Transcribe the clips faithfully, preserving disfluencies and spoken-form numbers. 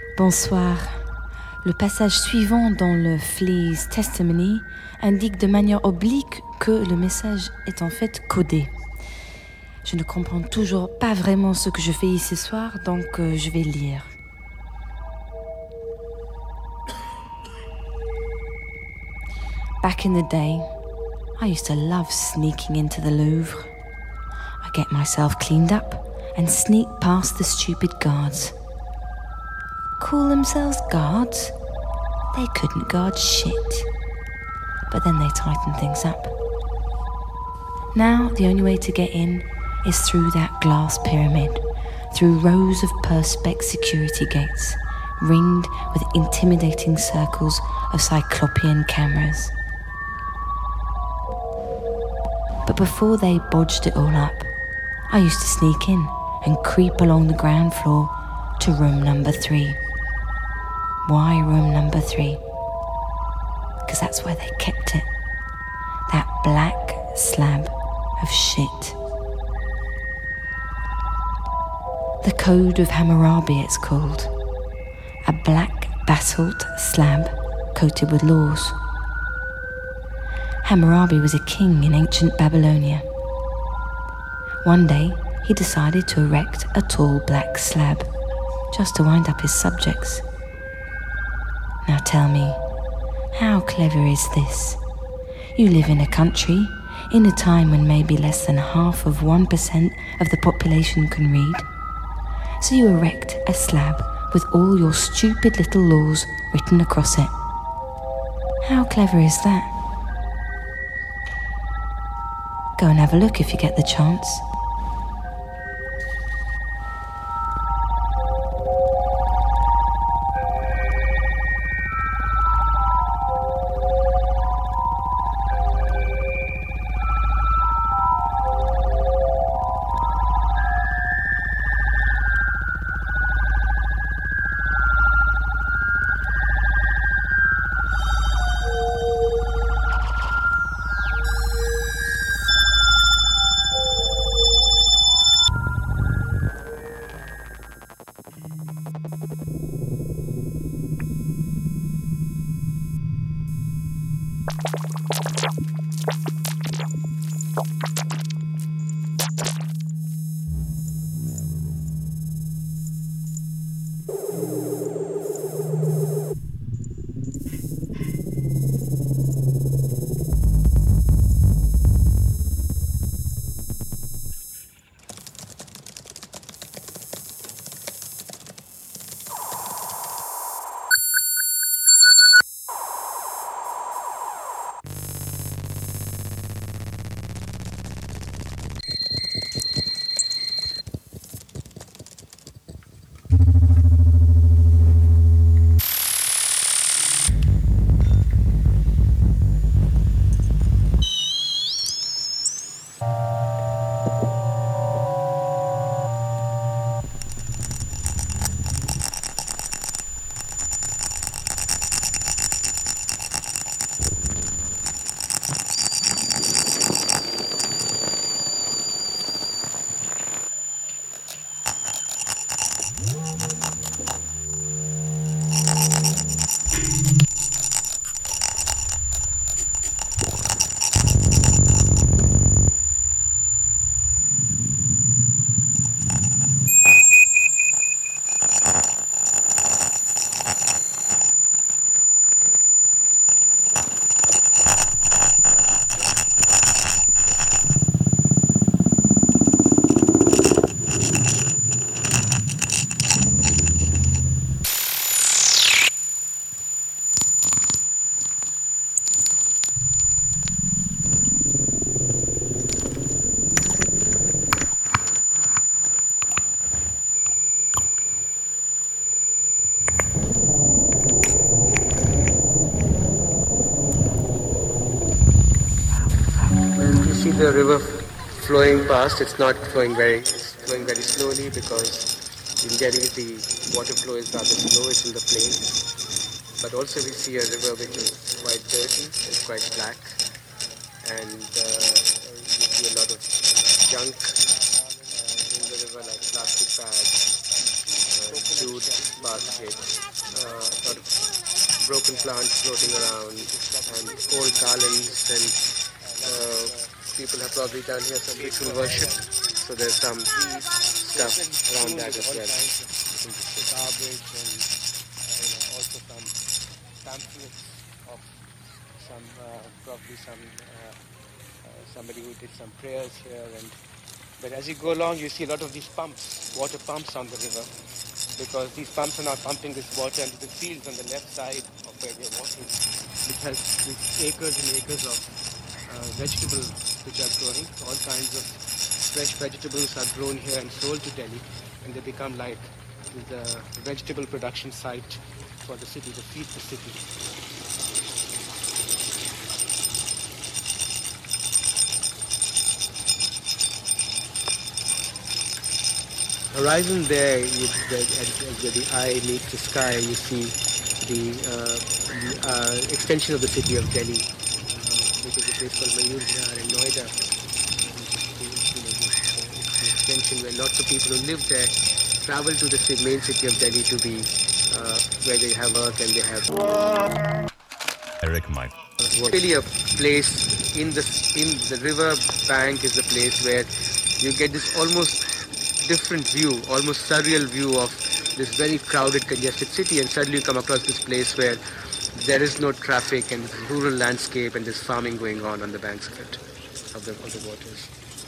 Bonsoir. Le passage suivant dans le Flea's Testimony indique de manière oblique que le message est en fait codé. Je ne comprends toujours pas vraiment ce que je fais ici ce soir, donc euh, je vais lire. Back in the day, I used to love sneaking into the Louvre. I get myself cleaned up and sneak past the stupid guards. Call themselves guards? They couldn't guard shit. But then they tightened things up. Now the only way to get in is through that glass pyramid, through rows of perspex security gates, ringed with intimidating circles of cyclopean cameras. But before they bodged it all up, I used to sneak in and creep along the ground floor to room number three. Why room number three? Because that's where they kept it. That black slab of shit. The Code of Hammurabi it's called. A black basalt slab coated with laws. Hammurabi was a king in ancient Babylonia. One day, he decided to erect a tall black slab, just to wind up his subjects. Now tell me, how clever is this? You live in a country, in a time when maybe less than half of one percent of the population can read. So you erect a slab with all your stupid little laws written across it. How clever is that? Go and have a look if you get the chance. See the river flowing past. It's not flowing very, it's flowing very slowly because in Delhi the water flow is rather slow. It's in the plains. But also we see a river which is quite dirty. It's quite black, and uh, you see a lot of junk uh, in the river, like plastic bags, uh, jute. basket, uh, sort of broken plants floating around, and old garlands, and uh, people have probably done here some ritual worship, so there's some stuff around that as well. Garbage and uh, you know, also some pamphlets of some uh, probably some uh, uh, somebody who did some prayers here. And but as you go along, you see a lot of these pumps, water pumps on the river, because these pumps are now pumping this water into the fields on the left side of where we are walking. It has these acres and acres of uh, vegetables which are growing. All kinds of fresh vegetables are grown here and sold to Delhi, and they become like the vegetable production site for the city, to feed the city. Horizon there, you, the, where the eye meets the sky, you see the, uh, the uh, extension of the city of Delhi, uh, which is a place called Mayur Vihar in Noida. You know, it's an extension where lots of people who live there travel to the main city of Delhi to be uh, where they have work and they have. Eric Mike. Really, a place in the in the river bank is a place where you get this almost different view, almost surreal view of this very crowded, congested city, and suddenly you come across this place where there is no traffic and rural landscape, and there's farming going on on the banks of it, of the of the waters.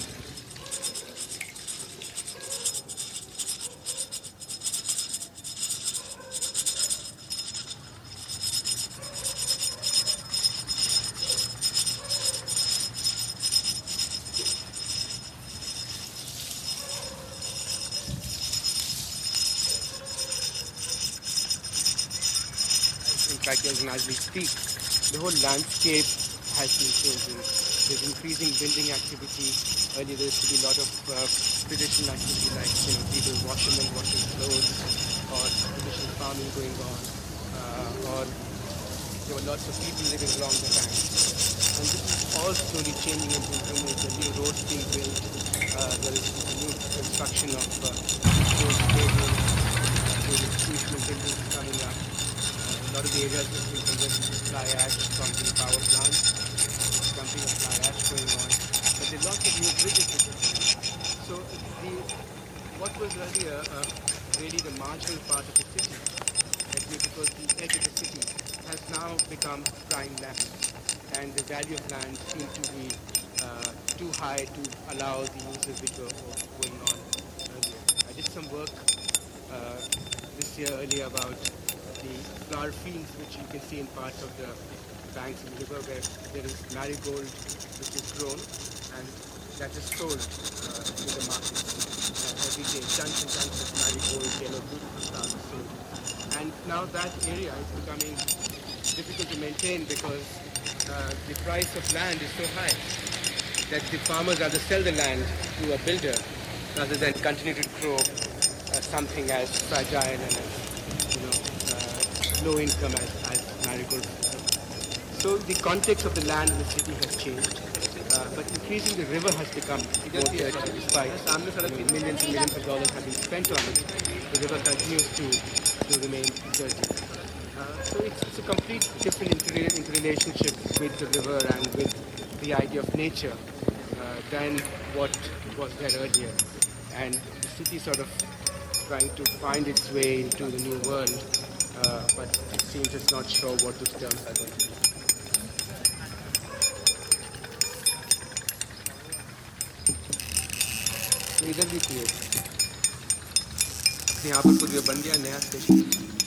As we speak, the whole landscape has been changing. There's increasing building activity. Earlier there used to be a lot of uh, traditional activity, like you know people washing and washing clothes, or traditional farming going on, uh, or there were lots of people living along the bank. And this is all slowly changing into improvements. The new roads being built. Uh, there is a new construction of uh, roads, stadiums, uh, institutional buildings coming up. A lot of the areas have been converted to fly ash from the power plants. There's dumping of fly ash going on. But there are lots of new bridges which are coming. So the, what was earlier uh, really the marginal part of the city, that was the edge of the city, has now become prime land. And the value of land seems to be uh, too high to allow the uses which were going on earlier. I did some work uh, this year earlier about the flower fields which you can see in parts of the banks of the river, where there is marigold which is grown and that is sold uh, in the market uh, every day. Tons and tons of marigold, yellow, beautiful flowers sold. And now that area is becoming difficult to maintain because uh, the price of land is so high that the farmers rather sell the land to a builder rather than continue to grow uh, something as fragile and as, you know, low income as, as marigold. So the context of the land in the city has changed, uh, but increasing the river has become more dirty despite you know, millions and millions of dollars have been spent on it. The river continues to, to remain dirty. Uh, so it's, it's a complete different inter- interrelationship with the river and with the idea of nature uh, than what was there earlier. And the city sort of trying to find its way into the new world. Uh, but it seems it's not sure what those terms are going to be. इधर भी clear यहाँ पर कुछ बन गया नया station.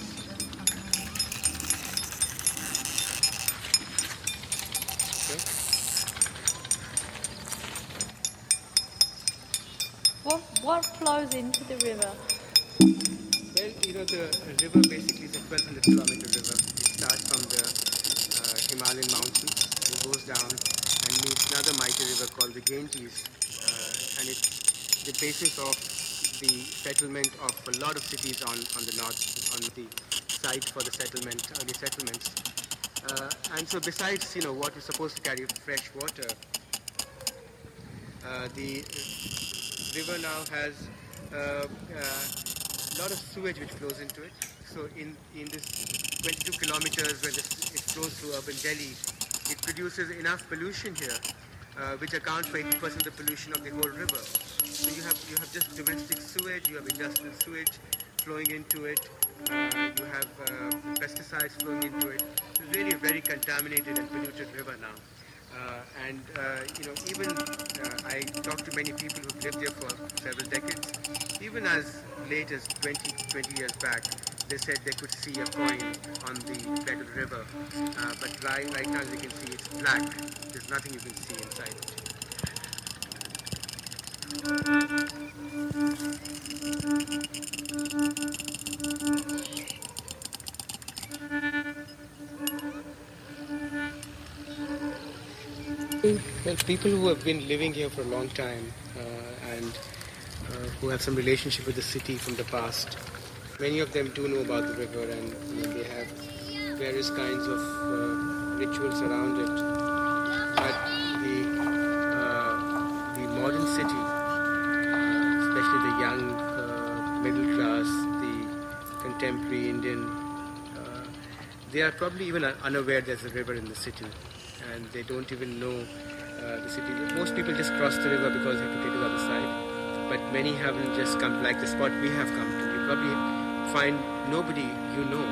What what flows into the river? Well, you know, the river basically is a twelve hundred kilometer river. It starts from the uh, Himalayan mountains and goes down and meets another mighty river called the Ganges. Uh, and it's the basis of the settlement of a lot of cities on, on the north, on the site for the settlement, early settlements. Uh, and so besides, you know, what was supposed to carry fresh water, uh, the river now has uh, uh, lot of sewage which flows into it. So in, in this twenty-two kilometers where this, it flows through urban Delhi, it produces enough pollution here, uh, which accounts for eighty percent of the pollution of the whole river. So you have you have just domestic sewage, you have industrial sewage flowing into it, uh, you have uh, pesticides flowing into it. It's really a very contaminated and polluted river now. Uh, and uh, you know, even uh, I talked to many people who've lived here for several decades. Even as late as twenty, twenty years back, they said they could see a coin on the bed of the river. Uh, but right, right now, as you can see, it's black. There's nothing you can see inside it. Well, people who have been living here for a long time uh, and uh, who have some relationship with the city from the past, many of them do know about the river, and you know, they have various kinds of uh, rituals around it. But the, uh, the modern city, uh, especially the young uh, middle class, the contemporary Indian, uh, they are probably even unaware there's a river in the city. And they don't even know uh, the city. Most people just cross the river because they have to take to the other side. But many haven't just come, like the spot we have come to. You probably find nobody you know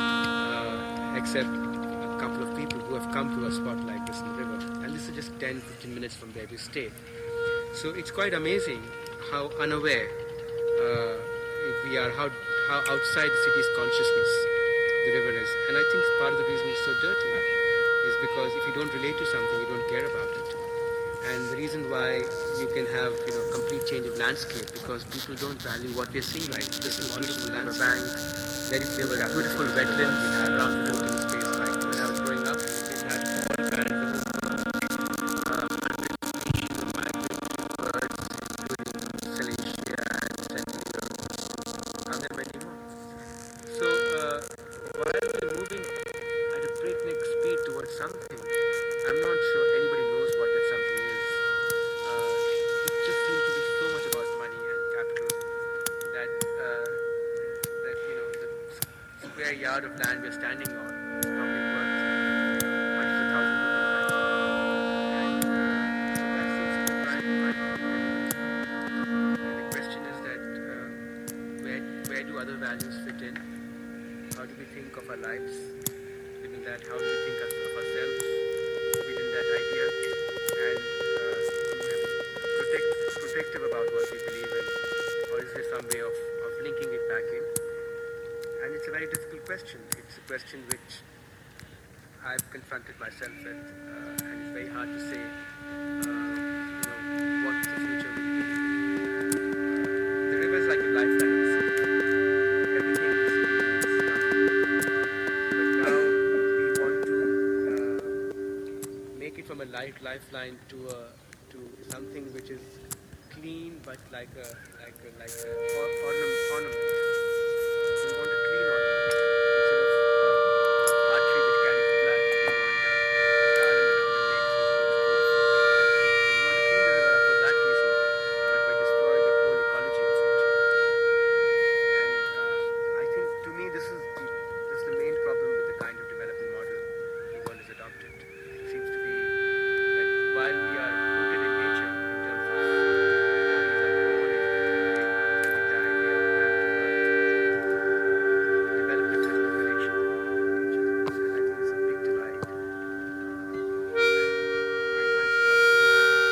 uh, except a couple of people who have come to a spot like this in the river. And this is just ten to fifteen minutes from where we stay. So it's quite amazing how unaware uh, we are, how, how outside the city's consciousness the river is. And I think part of the reason it's so dirty is because if you don't relate to something, you don't care about it. And the reason why you can have, you know, complete change of landscape, because people don't value what we're seeing right. This is beautiful landscape, banks, very clever, beautiful wetlands around the open space. Like when I was growing up, we had all kinds of uh, species of migratory birds, including Silesia and Sentinel, and there are many more. So uh, while we're moving at a breakneck speed towards something, I'm not sure anybody knows what that something is. Uh, it just seems to be so much about money and capital that, uh, that you know, the square yard of land we're standing on is probably worth, you know, hundreds of thousands of rupees. And uh, so that seems to be the prime prime problem. And the question is that uh, where, where do other values fit in? How do we think of our lives within that? How do we think of ourselves within that idea? And uh, protect, protective about what we believe in, or is there some way of, of linking it back in? And it's a very difficult question. It's a question which I've confronted myself with, uh, and it's very hard to say, uh, you know, what the future will be. The river is like a lifeline of the sea. Everything is but now we want to uh, make it from a light lifeline to a to something which is clean, but like a like a like a or, ornament. ornament. We want a clean ornament instead of uh, artery which carries blood. We want a garland around the legs which looks beautiful. So we want to clean the river up for that reason, but we destroy the whole ecology of it. And uh, I think, to me, this is the this is the main problem with the kind of development model the world has adopted. It seems to be that while we are rooted in nature in terms of bodies are born and we die, we are back to earth. Development has no connection with nature, and I think it's a big divide. And I can't see how this is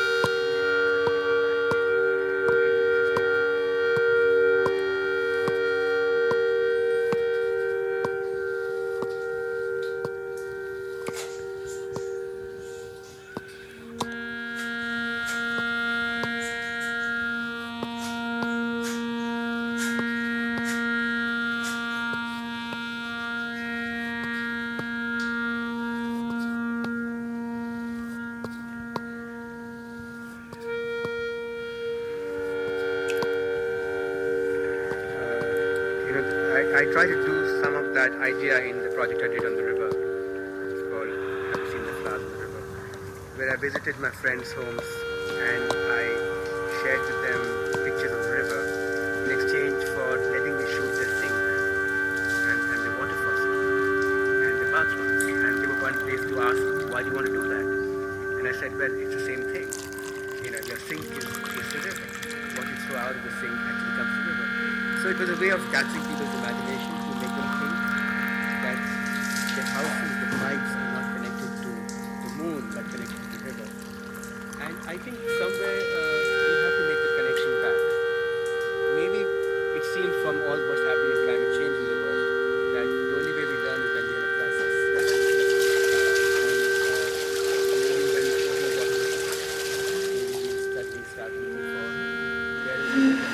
I try to do some of that idea in the project I did on the river. It's called I've Seen the Flowers on the River, where I visited my friends' homes and I shared with them pictures of the river in exchange for letting me shoot said, well, it's the same thing. You know, your sink is, is the river. What you throw out of the sink actually comes to the river. So it was a way of catching people's imagination to make them think that the houses, the pipes are not connected to the moon, but connected to the river. And I think somewhere uh, we have to make the connection back. Maybe it seems from all what's happening in climate change in the world that the only way we learn is when we're in a crisis. Uh, and, uh, maybe when we start looking for where is the river.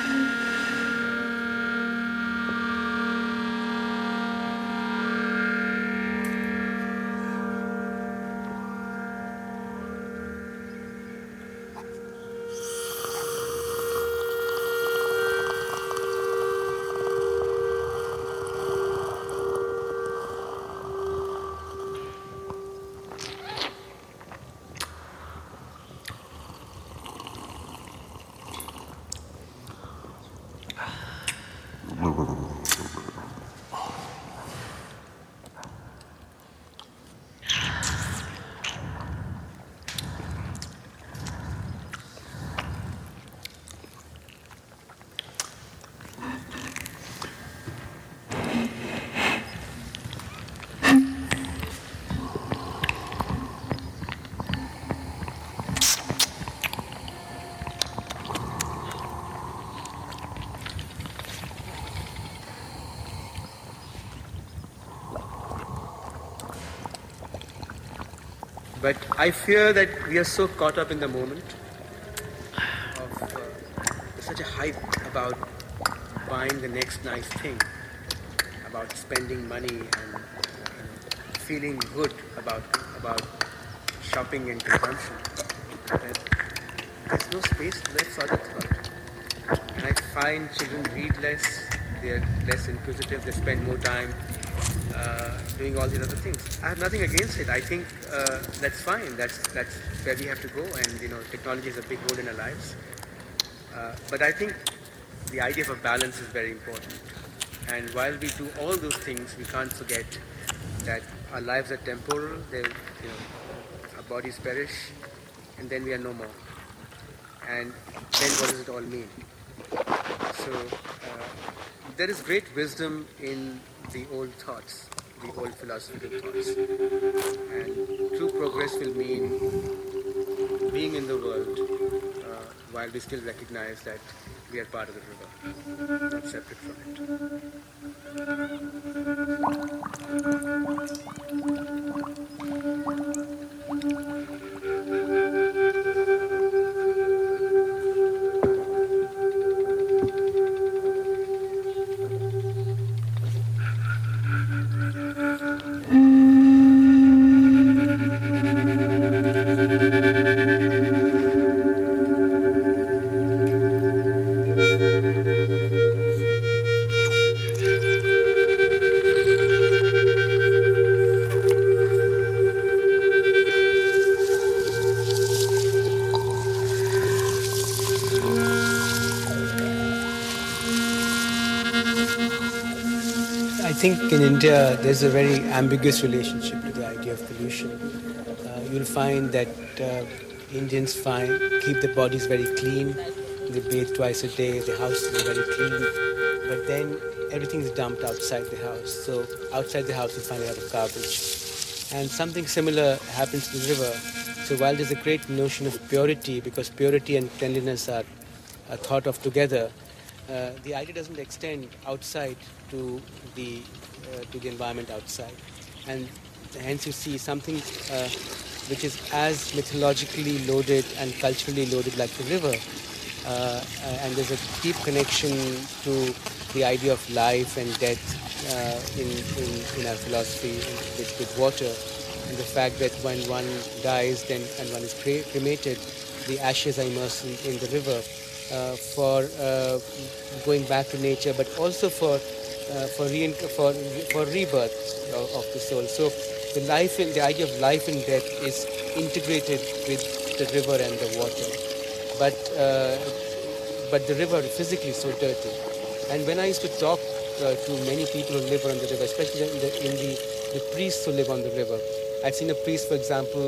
But I fear that we are so caught up in the moment of uh, such a hype about buying the next nice thing, about spending money and, and feeling good about about shopping and consumption. That there's no space left for other thought. And I find children read less, they're less inquisitive, they spend more time Uh, doing all these other things. I have nothing against it. I think uh, that's fine. That's that's where we have to go, and you know, technology is a big role in our lives. Uh, but I think the idea of a balance is very important. And while we do all those things, we can't forget that our lives are temporal. They, you know, our bodies perish, and then we are no more. And then what does it all mean? So uh, there is great wisdom in the old thoughts, the old philosophical thoughts. And true progress will mean being in the world uh, while we still recognize that we are part of the river, not separate from it. I think in India there's a very ambiguous relationship to the idea of pollution. Uh, you'll find that uh, Indians find, keep their bodies very clean, they bathe twice a day, the house is very clean, but then everything is dumped outside the house. So outside the house you find a lot of garbage. And something similar happens to the river. So while there's a great notion of purity, because purity and cleanliness are, are thought of together, Uh, the idea doesn't extend outside to the uh, to the environment outside, and hence you see something uh, which is as mythologically loaded and culturally loaded like the river, uh, and there's a deep connection to the idea of life and death uh, in, in in our philosophy with, with water, and the fact that when one dies then and one is cre- cremated, the ashes are immersed in, in the river. Uh, for uh, going back to nature, but also for uh, for, re- for for rebirth of, of the soul. So the life and the idea of life and death is integrated with the river and the water. But uh, but the river physically is so dirty. And when I used to talk uh, to many people who live on the river, especially in the, in the the priests who live on the river, I've seen a priest, for example,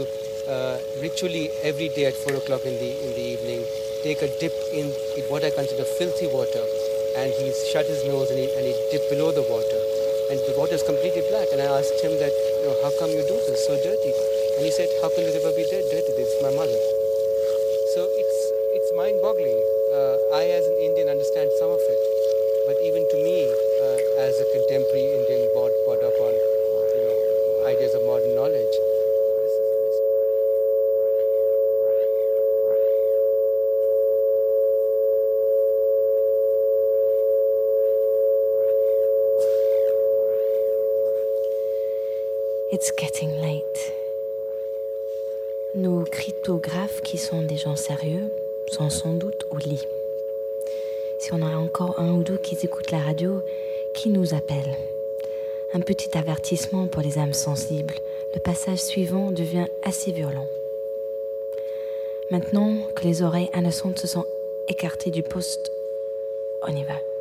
uh, ritually every day at four o'clock in the in the evening take a dip in, in what I consider filthy water, and he's shut his nose and he, and he dip below the water, and the water is completely black. And I asked him that, you know, how come you do this so dirty? And he said, how can the river be dirty? This is my mother. So it's it's mind-boggling. Uh, I, as an Indian, understand some of it, but even to me, uh, as a contemporary Indian brought, brought up on, you know, ideas of modern knowledge, this is a mystery. It's getting late. Nos cryptographes, qui sont des gens sérieux, sont sans doute au lit. Si on a encore un ou deux qui écoutent la radio, qui nous appelle? Un petit avertissement pour les âmes sensibles. Le passage suivant devient assez violent. Maintenant que les oreilles innocentes se sont écartées du poste, on y va.